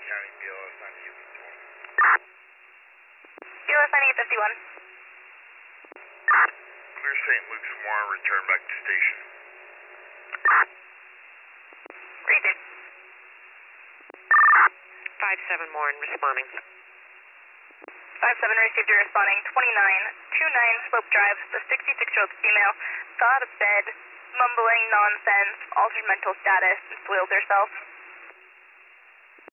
County, BLS 9851. BLS 9851. Clear St. Luke's Warren, return back to station. Received. 57 Warren responding. 57 received, you're responding. 2929 Slope Drive, the 66-year-old female got out of bed, mumbling nonsense, altered mental status, and soiled herself.